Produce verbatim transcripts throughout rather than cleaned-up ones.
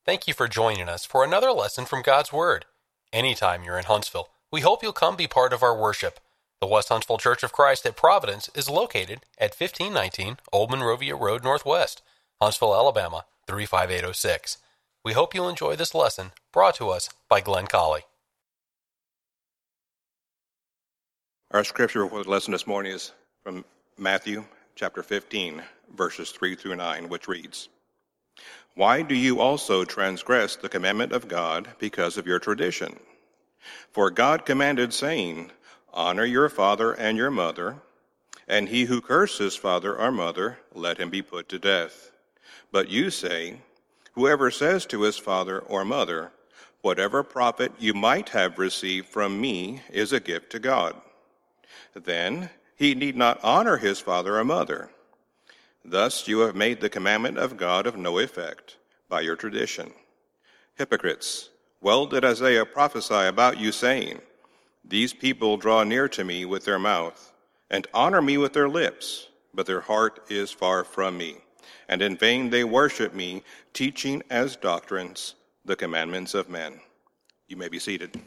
Thank you for joining us for another lesson from God's Word. Anytime you're in Huntsville, we hope you'll come be part of our worship. The West Huntsville Church of Christ at Providence is located at fifteen nineteen Old Monrovia Road Northwest, Huntsville, Alabama, three five eight oh six. We hope you'll enjoy this lesson brought to us by Glenn Colley. Our scripture for the lesson this morning is from Matthew chapter fifteen, verses three through nine, which reads, "Why do you also transgress the commandment of God because of your tradition? For God commanded, saying, Honor your father and your mother, and he who curses father or mother, let him be put to death. But you say, Whoever says to his father or mother, Whatever profit you might have received from me is a gift to God, then he need not honor his father or mother. Thus you have made the commandment of God of no effect by your tradition. Hypocrites, well did Isaiah prophesy about you, saying, These people draw near to me with their mouth, and honor me with their lips, but their heart is far from me. And in vain they worship me, teaching as doctrines the commandments of men." You may be seated.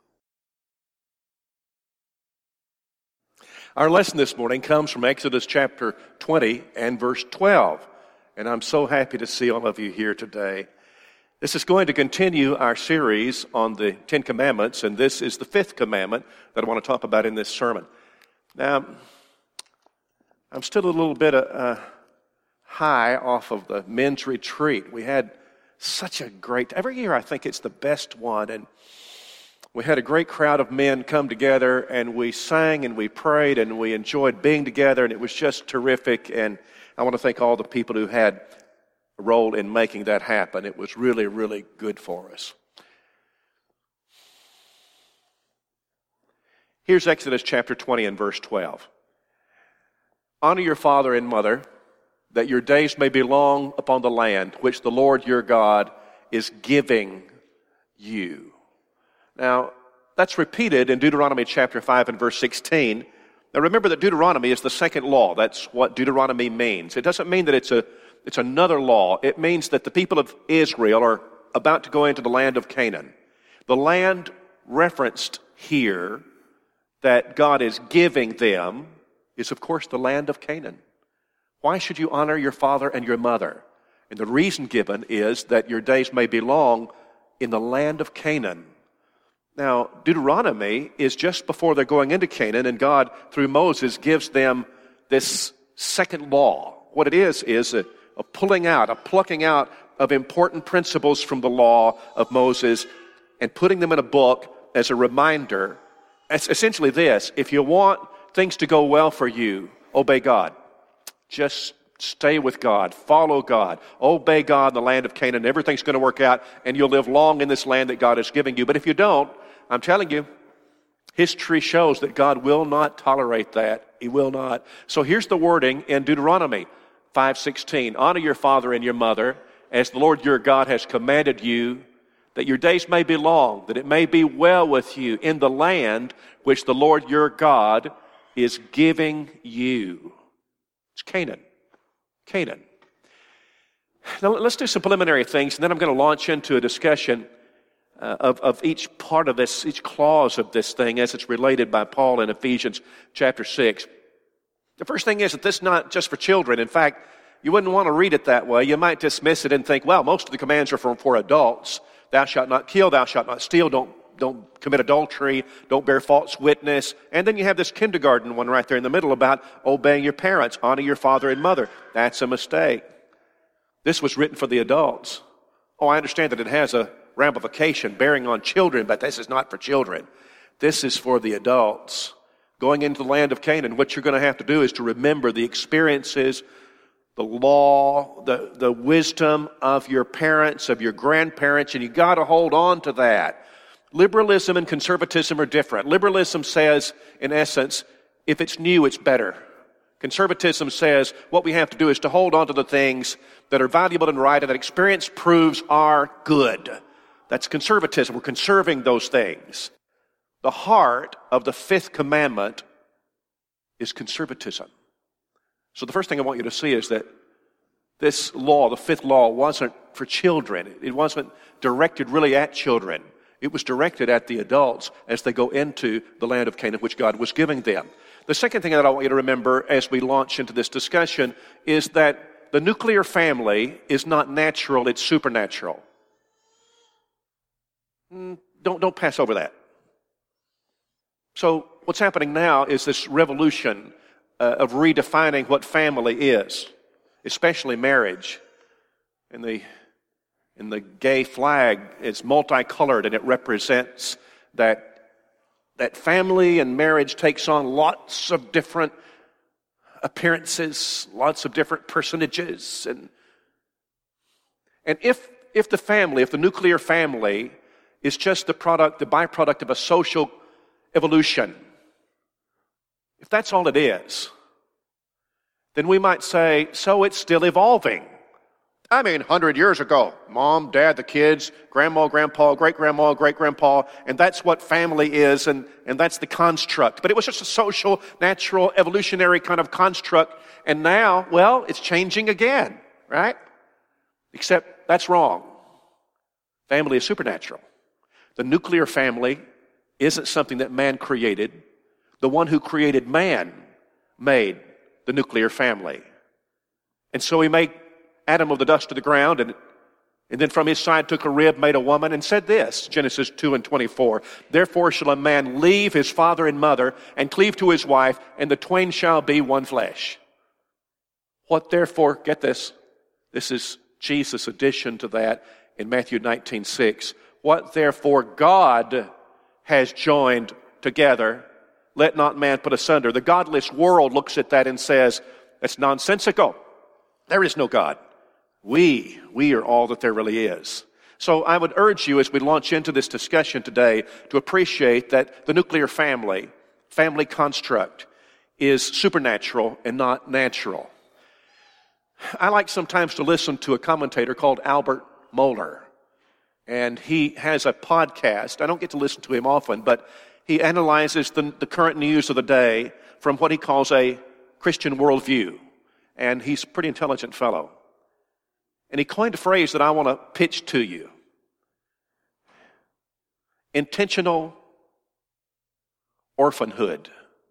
Our lesson this morning comes from Exodus chapter twenty and verse twelve. And I'm so happy to see all of you here today. This is going to continue our series on the Ten Commandments, and this is the fifth commandment that I want to talk about in this sermon. Now, I'm still a little bit uh, high off of the men's retreat. We had such a great, every year I think it's the best one, and we had a great crowd of men come together, and we sang and we prayed and we enjoyed being together, and it was just terrific. And I want to thank all the people who had a role in making that happen. It was really, really good for us. Here's Exodus chapter twenty and verse twelve. "Honor your father and mother, that your days may be long upon the land which the Lord your God is giving you." Now, that's repeated in Deuteronomy chapter five and verse sixteen. Now, remember that Deuteronomy is the second law. That's what Deuteronomy means. It doesn't mean that it's a it's another law. It means that the people of Israel are about to go into the land of Canaan. The land referenced here that God is giving them is, of course, the land of Canaan. Why should you honor your father and your mother? And the reason given is that your days may be long in the land of Canaan. Now, Deuteronomy is just before they're going into Canaan, and God, through Moses, gives them this second law. What it is, is a, a pulling out, a plucking out of important principles from the law of Moses and putting them in a book as a reminder. It's essentially this: if you want things to go well for you, obey God. Just stay with God, follow God, obey God in the land of Canaan. Everything's going to work out, and you'll live long in this land that God is giving you. But if you don't, I'm telling you, history shows that God will not tolerate that. He will not. So here's the wording in Deuteronomy five sixteen. "Honor your father and your mother, as the Lord your God has commanded you, that your days may be long, that it may be well with you in the land which the Lord your God is giving you." It's Canaan. Canaan. Now let's do some preliminary things, and then I'm going to launch into a discussion uh, of, of each part of this, each clause of this thing as it's related by Paul in Ephesians chapter six. The first thing is that this is not just for children. In fact, you wouldn't want to read it that way. You might dismiss it and think, well, most of the commands are for, for adults. Thou shalt not kill, thou shalt not steal, don't Don't commit adultery, don't bear false witness. And then you have this kindergarten one right there in the middle about obeying your parents, honor your father and mother. That's a mistake. This was written for the adults. Oh, I understand that it has a ramification bearing on children, but this is not for children. This is for the adults. Going into the land of Canaan, what you're going to have to do is to remember the experiences, the law, the, the wisdom of your parents, of your grandparents, and you got to hold on to that. Liberalism and conservatism are different. Liberalism says, in essence, if it's new, it's better. Conservatism says what we have to do is to hold on to the things that are valuable and right and that experience proves are good. That's conservatism. We're conserving those things. The heart of the fifth commandment is conservatism. So the first thing I want you to see is that this law, the fifth law, wasn't for children. It wasn't directed really at children. It was directed at the adults as they go into the land of Canaan, which God was giving them. The second thing that I want you to remember as we launch into this discussion is that the nuclear family is not natural, it's supernatural. Don't, don't pass over that. So what's happening now is this revolution uh, of redefining what family is, especially marriage. And the, and the gay flag is multicolored, and it represents that that family and marriage takes on lots of different appearances, lots of different personages. And, and if, if the family, if the nuclear family is just the product, the byproduct of a social evolution, if that's all it is, then we might say, so it's still evolving. I mean, one hundred years ago, mom, dad, the kids, grandma, grandpa, great-grandma, great-grandpa, and that's what family is, and, and that's the construct. But it was just a social, natural, evolutionary kind of construct, and now, well, it's changing again, right? Except that's wrong. Family is supernatural. The nuclear family isn't something that man created. The one who created man made the nuclear family. And so he made Adam of the dust of the ground, and, and then from his side took a rib, made a woman, and said this, Genesis two and twenty-four, therefore shall a man leave his father and mother, and cleave to his wife, and the twain shall be one flesh. What therefore, get this, this is Jesus' addition to that in Matthew nineteen six. What therefore God has joined together, let not man put asunder. The godless world looks at that and says, that's nonsensical. There is no God. We, we are all that there really is. So I would urge you as we launch into this discussion today to appreciate that the nuclear family, family construct, is supernatural and not natural. I like sometimes to listen to a commentator called Albert Mohler. And he has a podcast. I don't get to listen to him often, but he analyzes the, the current news of the day from what he calls a Christian worldview. And he's a pretty intelligent fellow. And he coined a phrase that I want to pitch to you. Intentional orphanhood.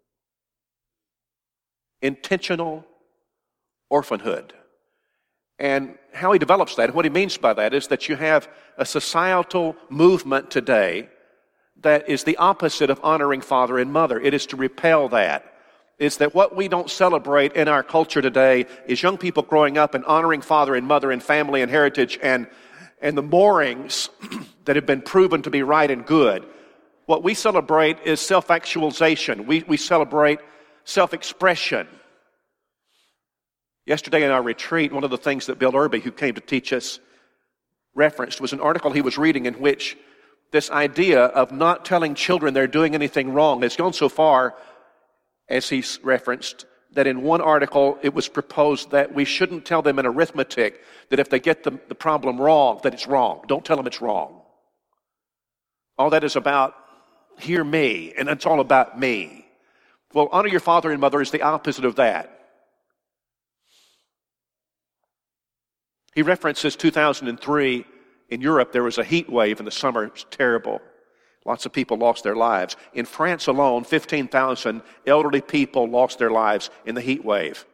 Intentional orphanhood. And how he develops that, what he means by that is that you have a societal movement today that is the opposite of honoring father and mother. It is to repel that. It's that what we don't celebrate in our culture today is young people growing up and honoring father and mother and family and heritage and, and the moorings that have been proven to be right and good. What we celebrate is self-actualization. We, we celebrate self-expression. Yesterday in our retreat, one of the things that Bill Irby, who came to teach us, referenced was an article he was reading in which this idea of not telling children they're doing anything wrong has gone so far, as he referenced, that in one article it was proposed that we shouldn't tell them in arithmetic that if they get the, the problem wrong, that it's wrong. Don't tell them it's wrong. All that is about, hear me, and it's all about me. Well, honor your father and mother is the opposite of that. He references two thousand three in Europe, there was a heat wave in the summer. It was terrible. Lots of people lost their lives. In France alone, fifteen thousand elderly people lost their lives in the heat wave.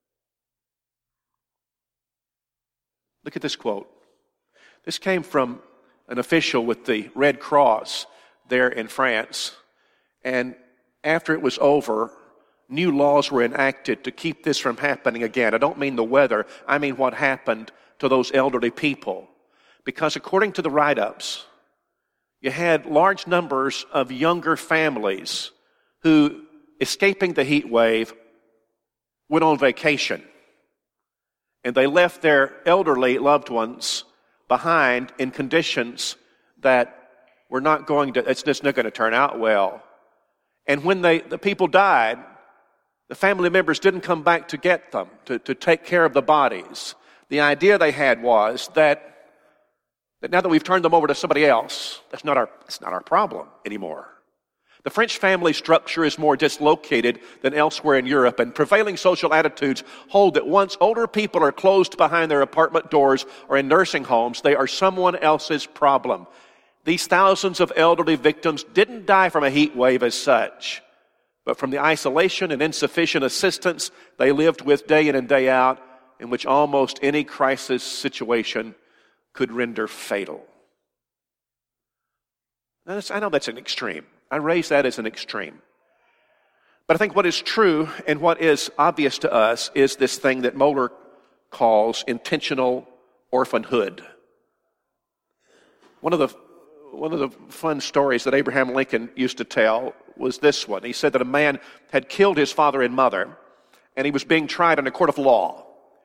Look at this quote. This came from an official with the Red Cross there in France. And after it was over, new laws were enacted to keep this from happening again. I don't mean the weather. I mean what happened to those elderly people. Because according to the write-ups, you had large numbers of younger families who, escaping the heat wave, went on vacation. And they left their elderly loved ones behind in conditions that were not going to, it's just not going to turn out well. And when they, the people died, the family members didn't come back to get them, to, to take care of the bodies. The idea they had was that, that now that we've turned them over to somebody else, that's not our, that's not our problem anymore. The French family structure is more dislocated than elsewhere in Europe, and prevailing social attitudes hold that once older people are closed behind their apartment doors or in nursing homes, they are someone else's problem. These thousands of elderly victims didn't die from a heat wave as such, but from the isolation and insufficient assistance they lived with day in and day out, in which almost any crisis situation could render fatal. Now, that's, I know that's an extreme. I raise that as an extreme. But I think what is true and what is obvious to us is this thing that Mohler calls intentional orphanhood. One of the one of the fun stories that Abraham Lincoln used to tell was this one. He said that a man had killed his father and mother, and he was being tried in a court of law.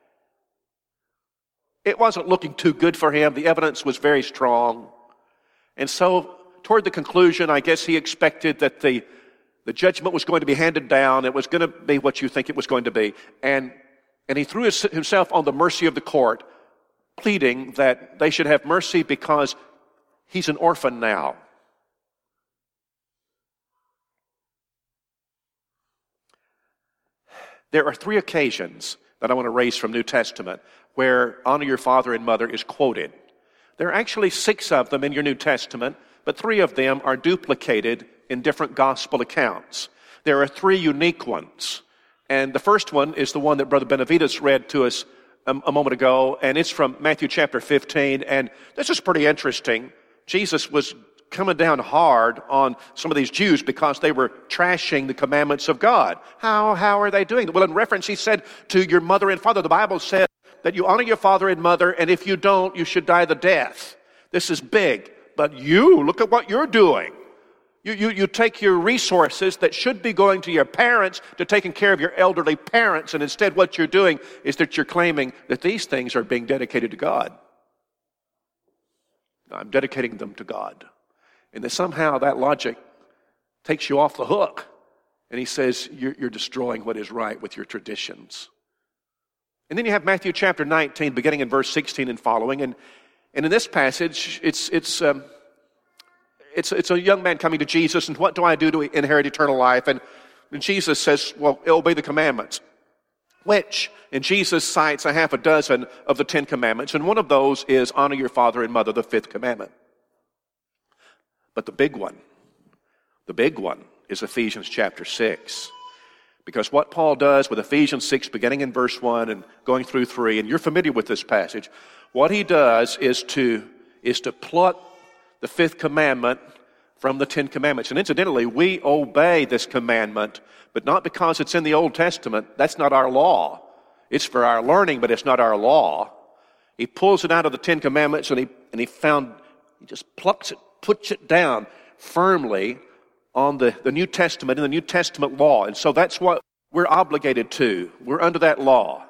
It wasn't looking too good for him. The evidence was very strong. And so, toward the conclusion, I guess he expected that the, the judgment was going to be handed down. It was going to be what you think it was going to be. And, and he threw his, himself on the mercy of the court, pleading that they should have mercy because he's an orphan now. There are three occasions that I want to raise from New Testament where honor your father and mother is quoted. There are actually six of them in your New Testament, but three of them are duplicated in different gospel accounts. There are three unique ones. And the first one is the one that Brother Benavides read to us a, a moment ago, and it's from Matthew chapter fifteen. And this is pretty interesting. Jesus was coming down hard on some of these Jews because they were trashing the commandments of God. How, how are they doing? Well, in reference, he said to your mother and father, the Bible said that you honor your father and mother, and if you don't, you should die the death. This is big. But you, look at what you're doing. You, you, you take your resources that should be going to your parents to taking care of your elderly parents, and instead what you're doing is that you're claiming that these things are being dedicated to God. I'm dedicating them to God. And that somehow that logic takes you off the hook. And he says, you're, you're destroying what is right with your traditions. And then you have Matthew chapter nineteen, beginning in verse sixteen and following. And, and in this passage, it's, it's, um, it's, it's a young man coming to Jesus, and what do I do to inherit eternal life? And, and Jesus says, well, obey the commandments. Which, and Jesus cites a half a dozen of the Ten Commandments, and one of those is honor your father and mother, the fifth commandment. But the big one, the big one is Ephesians chapter six. Because what Paul does with Ephesians six, beginning in verse one and going through three, and you're familiar with this passage, what he does is to, is to pluck the fifth commandment from the Ten Commandments. And incidentally, we obey this commandment, but not because it's in the Old Testament. That's not our law. It's for our learning, but it's not our law. He pulls it out of the Ten Commandments, and he, and he found, he just plucks it, puts it down firmly on the, the New Testament and the New Testament law. And so that's what we're obligated to. We're under that law.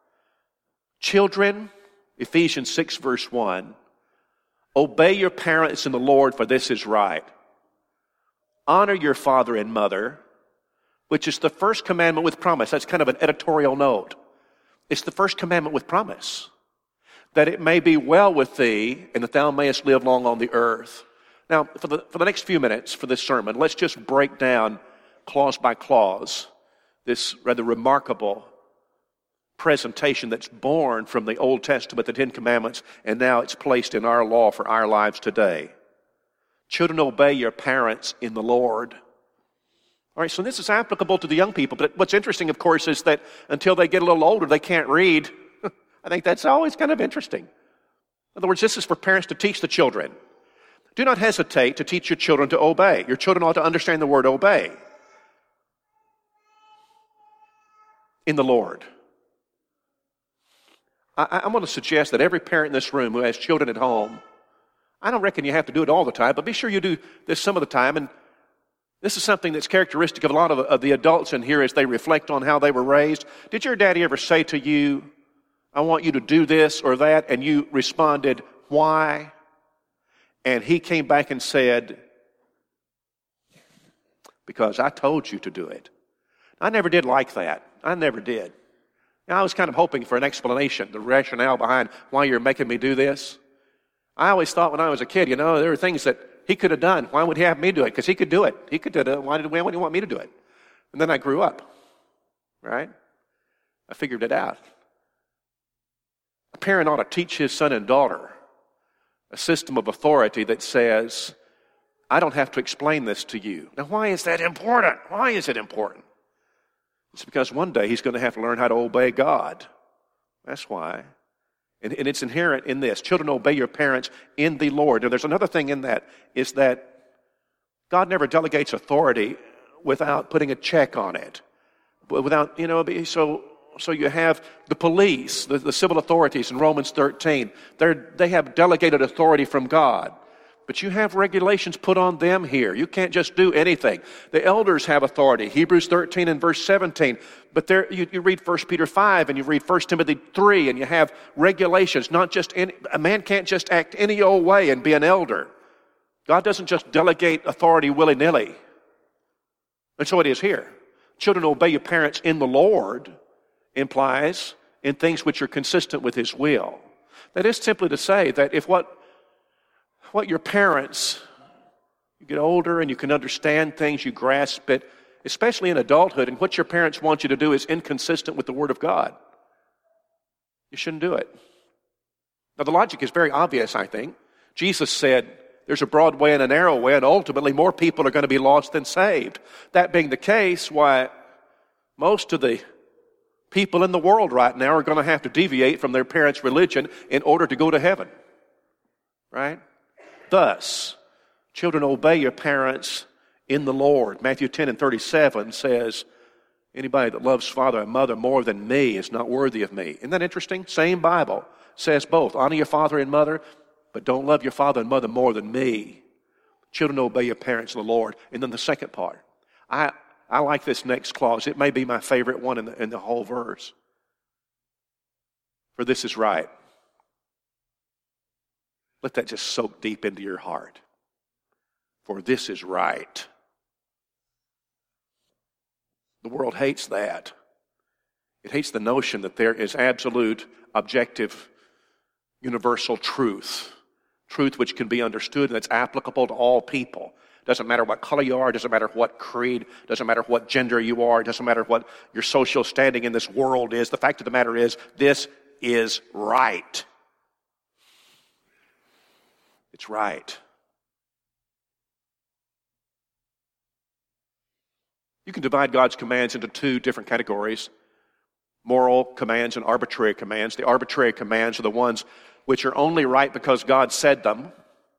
Children, Ephesians six verse one, obey your parents in the Lord, for this is right. Honor your father and mother, which is the first commandment with promise. That's kind of an editorial note. It's the first commandment with promise, that it may be well with thee and that thou mayest live long on the earth. Now, for the, for the next few minutes for this sermon, let's just break down clause by clause this rather remarkable presentation that's born from the Old Testament, the Ten Commandments, and now it's placed in our law for our lives today. Children, obey your parents in the Lord. All right, so this is applicable to the young people, but what's interesting, of course, is that until they get a little older, they can't read. I think that's always kind of interesting. In other words, this is for parents to teach the children. Do not hesitate to teach your children to obey. Your children ought to understand the word obey. In the Lord. I, I'm going to suggest that every parent in this room who has children at home, I don't reckon you have to do it all the time, but be sure you do this some of the time. And this is something that's characteristic of a lot of, of the adults in here as they reflect on how they were raised. Did your daddy ever say to you, I want you to do this or that, and you responded, why? And he came back and said, because I told you to do it. I never did like that. I never did. And I was kind of hoping for an explanation, the rationale behind why you're making me do this. I always thought when I was a kid, you know, there were things that he could have done. Why would he have me do it? Because he could do it. He could do it. Why, did, why would he want me to do it? And then I grew up, right? I figured it out. A parent ought to teach his son and daughter a system of authority that says, I don't have to explain this to you. Now, why is that important? Why is it important? It's because one day he's going to have to learn how to obey God. That's why. And, and it's inherent in this. Children, obey your parents in the Lord. And there's another thing in that, is that God never delegates authority without putting a check on it. Without, you know, so so you have the police, the, the civil authorities in Romans thirteen. They're, they have delegated authority from God. But you have regulations put on them here. You can't just do anything. The elders have authority. Hebrews thirteen and verse seventeen. But there, you, you read First Peter five and you read First Timothy three and you have regulations. Not just any, a man can't just act any old way and be an elder. God doesn't just delegate authority willy-nilly. And so it is here. Children, obey your parents in the Lord implies in things which are consistent with His will. That is simply to say that if what what your parents, you get older and you can understand things, you grasp it, especially in adulthood, and what your parents want you to do is inconsistent with the Word of God, you shouldn't do it. Now, the logic is very obvious, I think. Jesus said, there's a broad way and a narrow way, and ultimately more people are going to be lost than saved. That being the case, why, most of the people in the world right now are going to have to deviate from their parents' religion in order to go to heaven. Right? Thus, children, obey your parents in the Lord. Matthew ten and thirty-seven says, anybody that loves father and mother more than me is not worthy of me. Isn't that interesting? Same Bible says both. Honor your father and mother, but don't love your father and mother more than me. Children, obey your parents in the Lord. And then the second part. I, I like this next clause. It may be my favorite one in the, in the whole verse. For this is right. Let that just soak deep into your heart. For this is right. The world hates that. It hates the notion that there is absolute, objective, universal truth. Truth which can be understood and that's applicable to all people. Doesn't matter what color you are, doesn't matter what creed, doesn't matter what gender you are, doesn't matter what your social standing in this world is. The fact of the matter is, this is right. It's right. You can divide God's commands into two different categories. Moral commands and arbitrary commands. The arbitrary commands are the ones which are only right because God said them.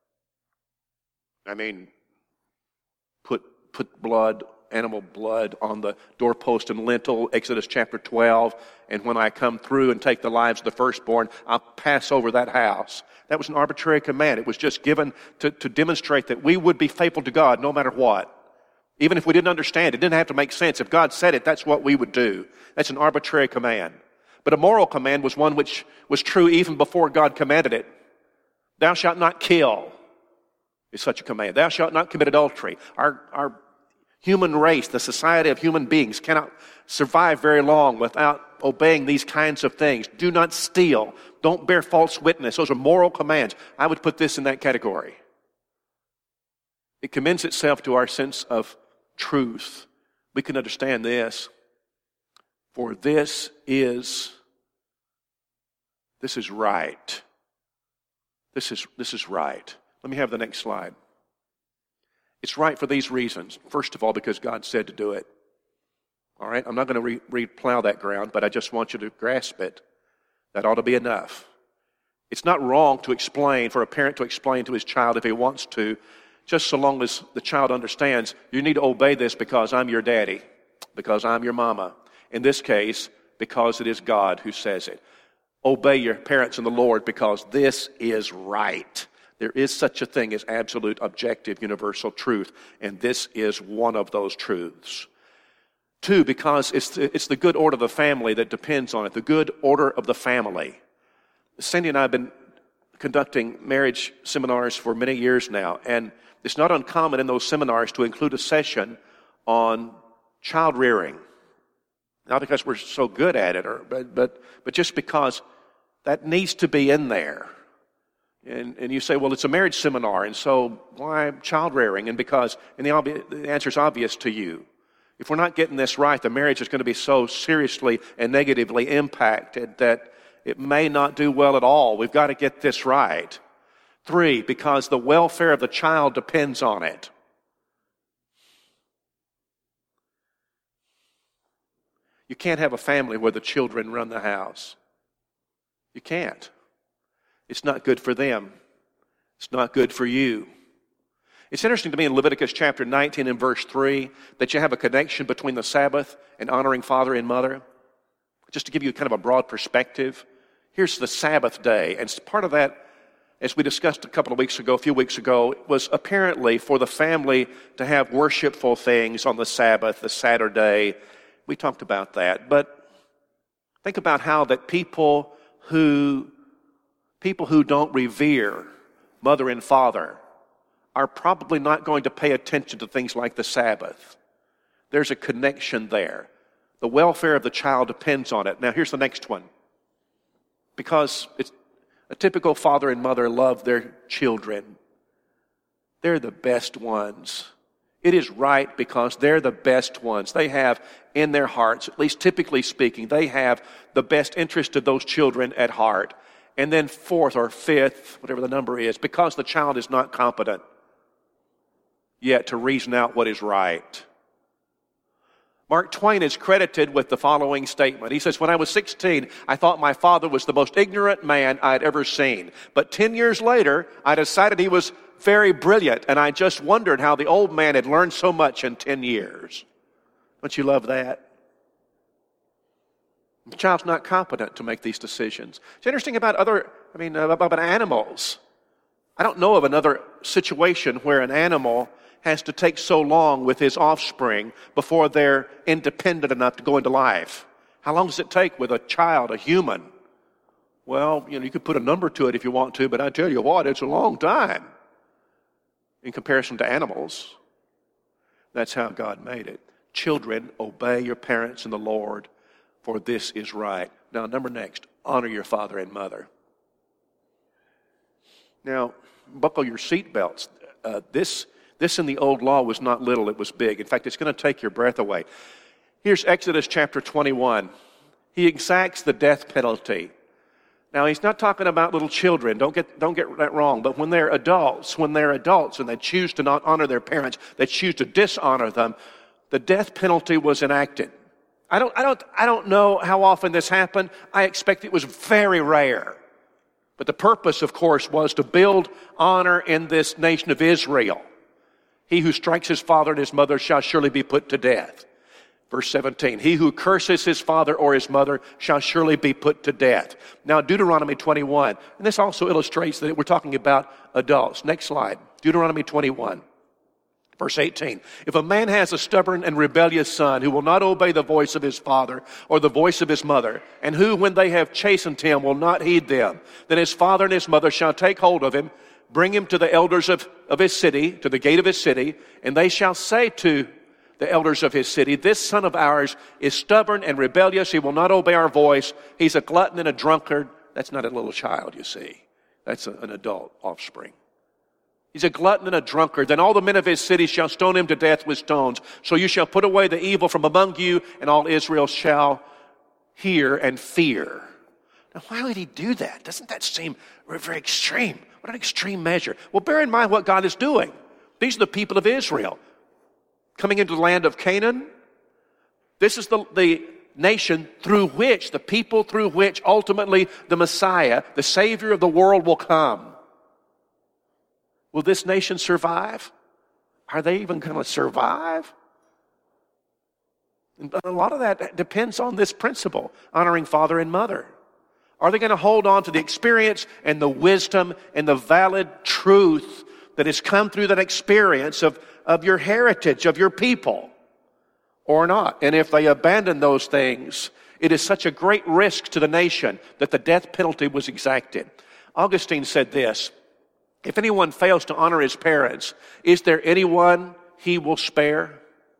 I mean, put put blood, animal blood on the doorpost and lintel, Exodus chapter twelve, and when I come through and take the lives of the firstborn, I'll pass over that house. That was an arbitrary command. It was just given to, to demonstrate that we would be faithful to God no matter what. Even if we didn't understand, it didn't have to make sense. If God said it, that's what we would do. That's an arbitrary command. But a moral command was one which was true even before God commanded it. Thou shalt not kill is such a command. Thou shalt not commit adultery. Our, our human race, the society of human beings, cannot survive very long without obeying these kinds of things. Do not steal. Don't bear false witness. Those are moral commands. I would put this in that category. It commends itself to our sense of truth. We can understand this. For this is, this is right. This is, this is right. Let me have the next slide. It's right for these reasons. First of all, because God said to do it. All right, I'm not going to re- re-plow that ground, but I just want you to grasp it. That ought to be enough. It's not wrong to explain, for a parent to explain to his child if he wants to, just so long as the child understands, you need to obey this because I'm your daddy, because I'm your mama. In this case, because it is God who says it. Obey your parents in the Lord because this is right. There is such a thing as absolute, objective, universal truth, and this is one of those truths. Two, because it's the, it's the good order of the family that depends on it, the good order of the family. Cindy and I have been conducting marriage seminars for many years now, and it's not uncommon in those seminars to include a session on child rearing. Not because we're so good at it, or but but but just because that needs to be in there. And, and you say, well, it's a marriage seminar, and so why child rearing? And because, and the, obvi- the answer is obvious to you. If we're not getting this right, the marriage is going to be so seriously and negatively impacted that it may not do well at all. We've got to get this right. Three, because the welfare of the child depends on it. You can't have a family where the children run the house. You can't. It's not good for them. It's not good for you. It's interesting to me in Leviticus chapter nineteen and verse three that you have a connection between the Sabbath and honoring father and mother. Just to give you kind of a broad perspective, here's the Sabbath day. And part of that, as we discussed a couple of weeks ago, a few weeks ago, was apparently for the family to have worshipful things on the Sabbath, the Saturday. We talked about that. But think about how that people who people who don't revere mother and father are probably not going to pay attention to things like the Sabbath. There's a connection there. The welfare of the child depends on it. Now, here's the next one. Because it's a typical father and mother love their children. They're the best ones. It is right because they're the best ones. They have in their hearts, at least typically speaking, they have the best interest of those children at heart. And then fourth or fifth, whatever the number is, because the child is not competent yet to reason out what is right. Mark Twain is credited with the following statement. He says, when I was sixteen, I thought my father was the most ignorant man I'd ever seen. But ten years later, I decided he was very brilliant, and I just wondered how the old man had learned so much in ten years. Don't you love that? The child's not competent to make these decisions. It's interesting about other, I mean, about animals. I don't know of another situation where an animal has to take so long with his offspring before they're independent enough to go into life. How long does it take with a child, a human? Well, you know, you could put a number to it if you want to, but I tell you what, it's a long time in comparison to animals. That's how God made it. Children, obey your parents in the Lord, for this is right. Now, number next, honor your father and mother. Now, buckle your seatbelts. Uh, this, this in the old law was not little, it was big. In fact, it's going to take your breath away. Here's Exodus chapter twenty-one. He exacts the death penalty. Now, he's not talking about little children. Don't get, don't get that wrong. But when they're adults, when they're adults and they choose to not honor their parents, they choose to dishonor them, the death penalty was enacted. I don't, I don't, I don't know how often this happened. I expect it was very rare. But the purpose, of course, was to build honor in this nation of Israel. He who strikes his father and his mother shall surely be put to death. Verse seventeen, he who curses his father or his mother shall surely be put to death. Now, Deuteronomy twenty-one, and this also illustrates that we're talking about adults. Next slide, Deuteronomy twenty-one. Verse eighteen, if a man has a stubborn and rebellious son who will not obey the voice of his father or the voice of his mother, and who, when they have chastened him, will not heed them, then his father and his mother shall take hold of him, bring him to the elders of, of his city, to the gate of his city, and they shall say to the elders of his city, this son of ours is stubborn and rebellious. He will not obey our voice. He's a glutton and a drunkard. That's not a little child, you see. That's a, an adult offspring. He's a glutton and a drunkard. Then all the men of his city shall stone him to death with stones. So you shall put away the evil from among you, and all Israel shall hear and fear. Now, why would he do that? Doesn't that seem very extreme? What an extreme measure. Well, bear in mind what God is doing. These are the people of Israel coming into the land of Canaan. This is the, the nation through which, the people through which ultimately the Messiah, the Savior of the world, will come. Will this nation survive? Are they even going to survive? And a lot of that depends on this principle, honoring father and mother. Are they going to hold on to the experience and the wisdom and the valid truth that has come through that experience of, of your heritage, of your people, or not? And if they abandon those things, it is such a great risk to the nation that the death penalty was exacted. Augustine said this, if anyone fails to honor his parents, is there anyone he will spare?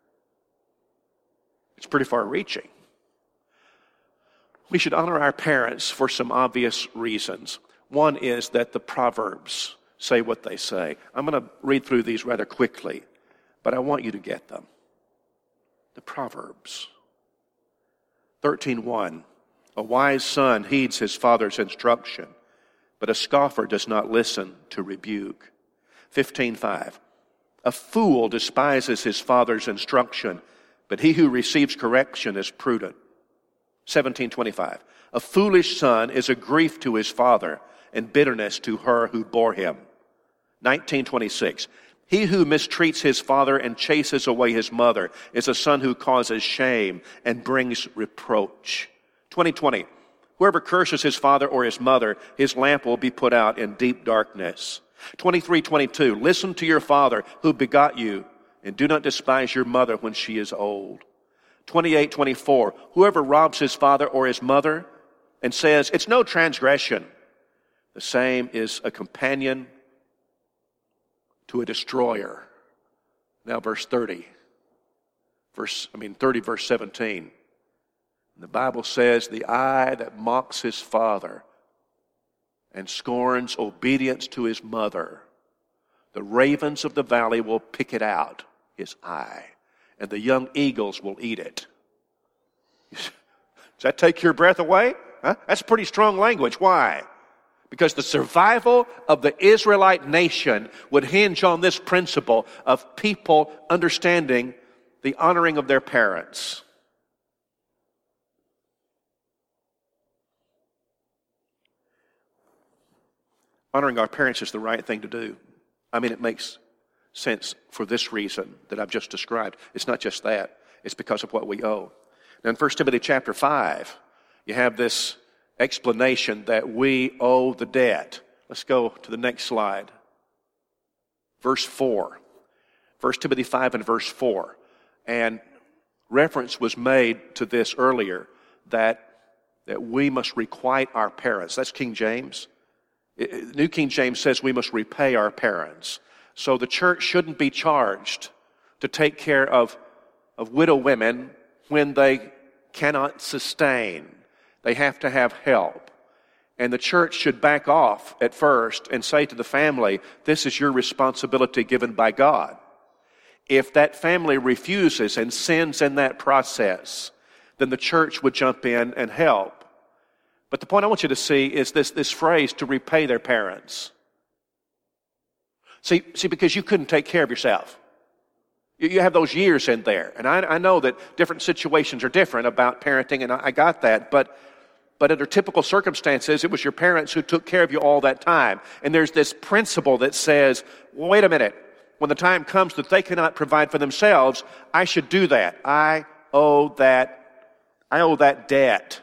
It's pretty far-reaching. We should honor our parents for some obvious reasons. One is that the Proverbs say what they say. I'm going to read through these rather quickly, but I want you to get them. The Proverbs. thirteen one. A wise son heeds his father's instruction, but a scoffer does not listen to rebuke. fifteen five. A fool despises his father's instruction, but he who receives correction is prudent. seventeen twenty-five. A foolish son is a grief to his father, and bitterness to her who bore him. nineteen twenty-six. He who mistreats his father and chases away his mother is a son who causes shame and brings reproach. twenty twenty. Whoever curses his father or his mother, his lamp will be put out in deep darkness. twenty-three twenty-two. Listen to your father who begot you, and do not despise your mother when she is old. twenty-eight twenty-four. Whoever robs his father or his mother and says, it's no transgression, the same is a companion to a destroyer. Now verse thirty. Verse, I mean thirty verse seventeen. The Bible says, the eye that mocks his father and scorns obedience to his mother, the ravens of the valley will pick it out, his eye, and the young eagles will eat it. Does that take your breath away? Huh? That's pretty strong language. Why? Because the survival of the Israelite nation would hinge on this principle of people understanding the honoring of their parents. Honoring our parents is the right thing to do. I mean, it makes sense for this reason that I've just described. It's not just that. It's because of what we owe. Now in First Timothy chapter five, you have this explanation that we owe the debt. Let's go to the next slide. Verse four. First Timothy five and verse four. And reference was made to this earlier, that, that we must requite our parents. That's King James. New King James says we must repay our parents. So the church shouldn't be charged to take care of, of widow women when they cannot sustain. They have to have help. And the church should back off at first and say to the family, this is your responsibility given by God. If that family refuses and sins in that process, then the church would jump in and help. But the point I want you to see is this, this phrase, to repay their parents. See, see, because you couldn't take care of yourself. You, you have those years in there. And I, I know that different situations are different about parenting, and I, I got that. But, but under typical circumstances, it was your parents who took care of you all that time. And there's this principle that says, well, wait a minute. When the time comes that they cannot provide for themselves, I should do that. I owe that, I owe that debt.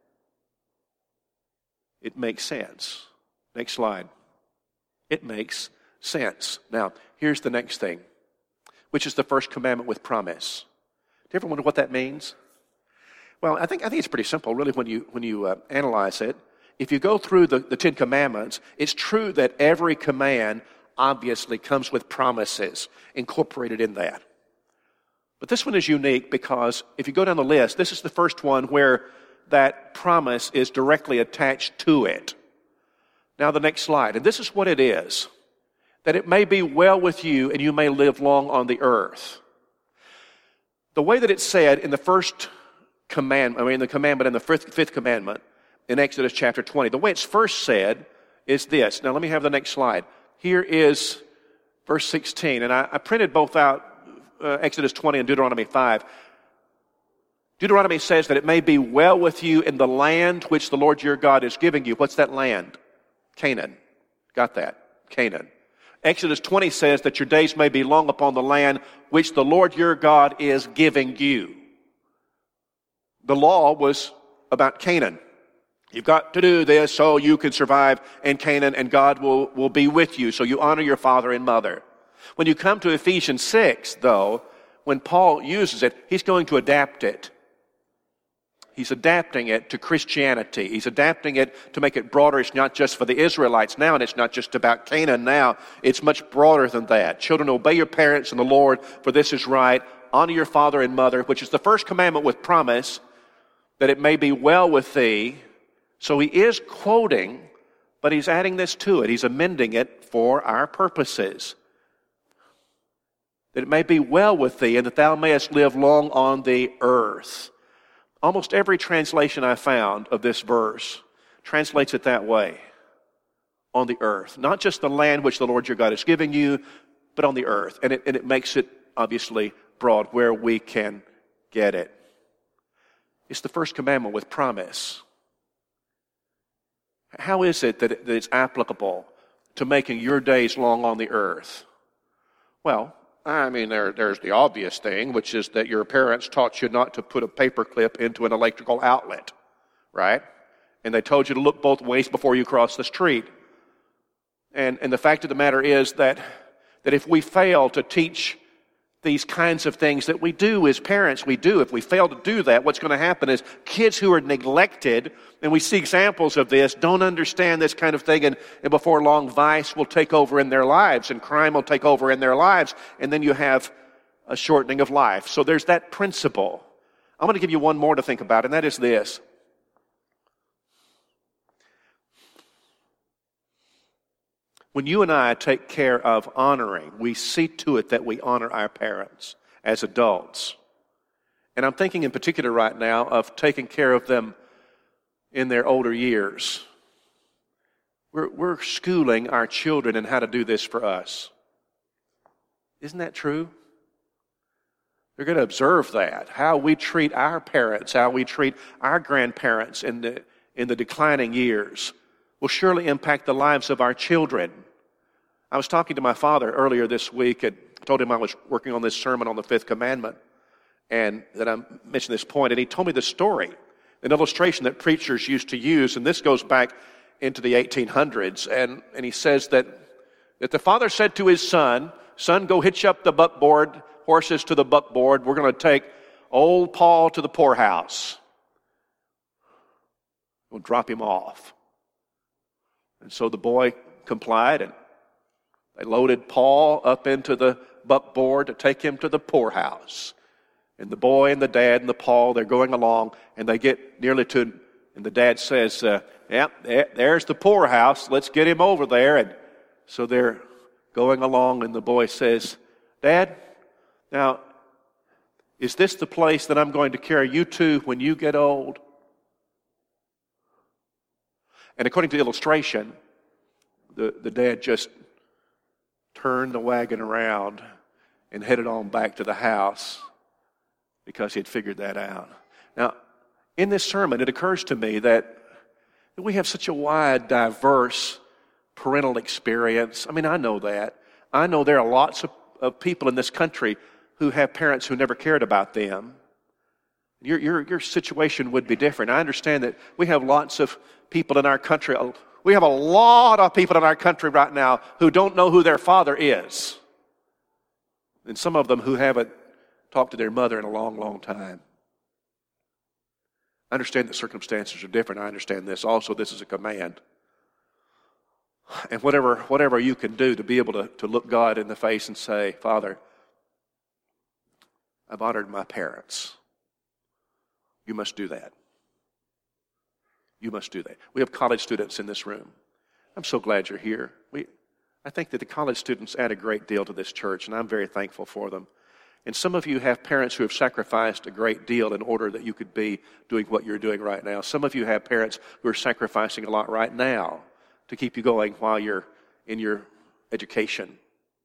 It makes sense. Next slide. It makes sense. Now, here's the next thing, which is the first commandment with promise. Do you ever wonder what that means? Well, I think I think it's pretty simple, really, when you when you uh, analyze it. If you go through the, the Ten Commandments, it's true that every command obviously comes with promises incorporated in that. But this one is unique because if you go down the list, this is the first one where that promise is directly attached to it. Now the next slide. And this is what it is. That it may be well with you and you may live long on the earth. The way that it's said in the first commandment, I mean the commandment in the fifth, fifth commandment in Exodus chapter twenty, the way it's first said is this. Now let me have the next slide. Here is verse sixteen. And I, I printed both out, uh, Exodus twenty and Deuteronomy five. Deuteronomy says that it may be well with you in the land which the Lord your God is giving you. What's that land? Canaan. Got that? Canaan. Exodus twenty says that your days may be long upon the land which the Lord your God is giving you. The law was about Canaan. You've got to do this so you can survive in Canaan and God will, will be with you. So you honor your father and mother. When you come to Ephesians six, though, when Paul uses it, he's going to adapt it. He's adapting it to Christianity. He's adapting it to make it broader. It's not just for the Israelites now, and it's not just about Canaan now. It's much broader than that. Children, obey your parents in the Lord, for this is right. Honor your father and mother, which is the first commandment with promise, that it may be well with thee. So he is quoting But he's adding this to it. He's amending it for our purposes. That it may be well with thee, and that thou mayest live long on the earth. Almost every translation I found of this verse translates it that way. On the earth. Not just the land which the Lord your God is giving you, but on the earth. And it, and it makes it obviously broad where we can get it. It's the first commandment with promise. How is it that, it that it's applicable to making your days long on the earth? Well, I mean, there, there's the obvious thing, which is that your parents taught you not to put a paperclip into an electrical outlet, right? And they told you to look both ways before you cross the street. And, and the fact of the matter is that, that if we fail to teach these kinds of things that we do as parents, we do. If we fail to do that, what's going to happen is kids who are neglected, and we see examples of this, don't understand this kind of thing, and, and before long, vice will take over in their lives, and crime will take over in their lives, and then you have a shortening of life. So there's that principle. I'm going to give you one more to think about, and that is this. When you and I take care of honoring, we see to it that we honor our parents as adults. And I'm thinking in particular right now of taking care of them in their older years. We're, we're schooling our children in how to do this for us. Isn't that true? They're going to observe that, how we treat our parents, how we treat our grandparents in the, in the declining years will surely impact the lives of our children. I was talking to my father earlier this week and told him I was working on this sermon on the fifth commandment and that I mentioned this point, and he told me the story, an illustration that preachers used to use, and this goes back into the eighteen hundreds, and, and he says that, that the father said to his son, son, go hitch up the buckboard, horses to the buckboard, we're going to take old Paul to the poorhouse. We'll drop him off. And so the boy complied, and they loaded Paul up into the buckboard to take him to the poorhouse. And the boy and the dad and the Paul, they're going along, and they get nearly to, and the dad says, uh, yeah, there's the poorhouse, let's get him over there. And so they're going along, and the boy says, Dad, now, is this the place that I'm going to carry you to when you get old? And according to the illustration, the, the dad just turned the wagon around and headed on back to the house because he had figured that out. Now, in this sermon, it occurs to me that we have such a wide, diverse parental experience. I mean, I know that. I know there are lots of, of people in this country who have parents who never cared about them. Your, your, your situation would be different. I understand that we have lots of people in our country. We have a lot of people in our country right now who don't know who their father is. And some of them who haven't talked to their mother in a long, long time. I understand that circumstances are different. I understand this. Also, this is a command. And whatever, whatever you can do to be able to, to look God in the face and say, Father, I've honored my parents. You must do that. You must do that. We have college students in this room. I'm so glad you're here. We, I think that the college students add a great deal to this church, and I'm very thankful for them. And some of you have parents who have sacrificed a great deal in order that you could be doing what you're doing right now. Some of you have parents who are sacrificing a lot right now to keep you going while you're in your education.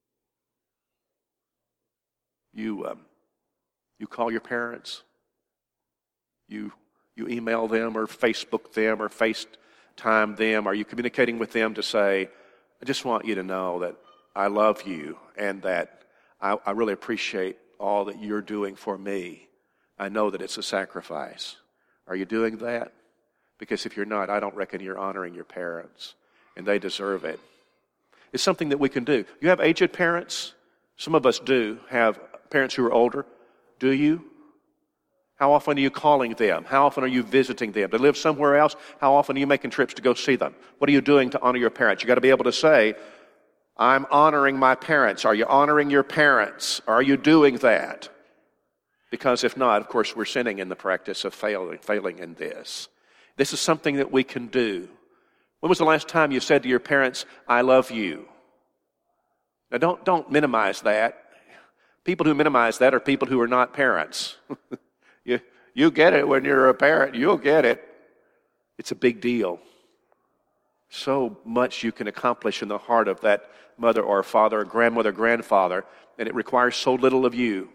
You, um, you call your parents. You you email them or Facebook them or FaceTime them. Are you communicating with them to say, I just want you to know that I love you and that I, I really appreciate all that you're doing for me. I know that it's a sacrifice. Are you doing that? Because if you're not, I don't reckon you're honoring your parents, and they deserve it. It's something that we can do. You have aged parents? Some of us do have parents who are older. Do you? How often are you calling them? How often are you visiting them? They live somewhere else. How often are you making trips to go see them? What are you doing to honor your parents? You've got to be able to say, I'm honoring my parents. Are you honoring your parents? Are you doing that? Because if not, of course, we're sinning in the practice of failing, failing in this. This is something that we can do When was the last time you said to your parents, I love you? Now, don't, don't minimize that. People who minimize that are people who are not parents. you, you get it when you're a parent. You'll get it. It's a big deal. So much you can accomplish in the heart of that mother or father, or grandmother, grandfather, and it requires so little of you.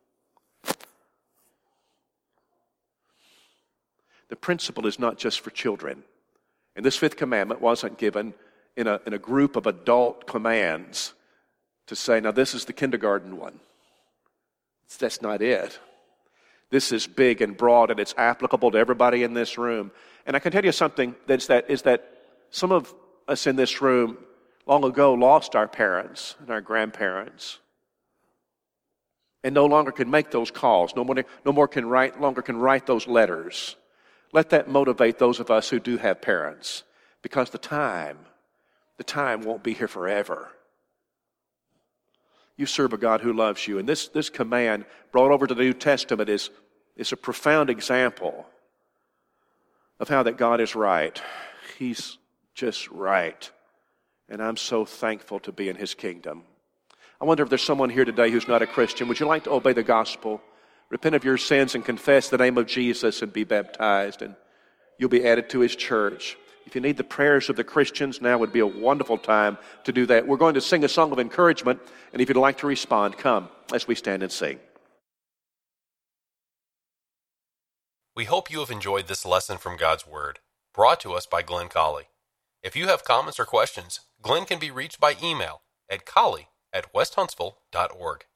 The principle is not just for children. And this fifth commandment wasn't given in a, in a group of adult commands to say, now this is the kindergarten one. That's not it. This is big and broad, and it's applicable to everybody in this room. And I can tell you something that's that is that some of us in this room long ago lost our parents and our grandparents, and no longer can make those calls. No more, no more can write, longer can write those letters. Let that motivate those of us who do have parents, because the time, the time won't be here forever. You serve a God who loves you. And this, this command brought over to the New Testament is, is a profound example of how that God is right. He's just right. And I'm so thankful to be in His kingdom. I wonder if there's someone here today who's not a Christian. Would you like to obey the gospel? Repent of your sins and confess the name of Jesus and be baptized, and you'll be added to His church. If you need the prayers of the Christians, now would be a wonderful time to do that. We're going to sing a song of encouragement, and if you'd like to respond, come as we stand and sing. We hope you have enjoyed this lesson from God's Word, brought to us by Glenn Colley. If you have comments or questions, Glenn can be reached by email at colley at west huntsville dot org.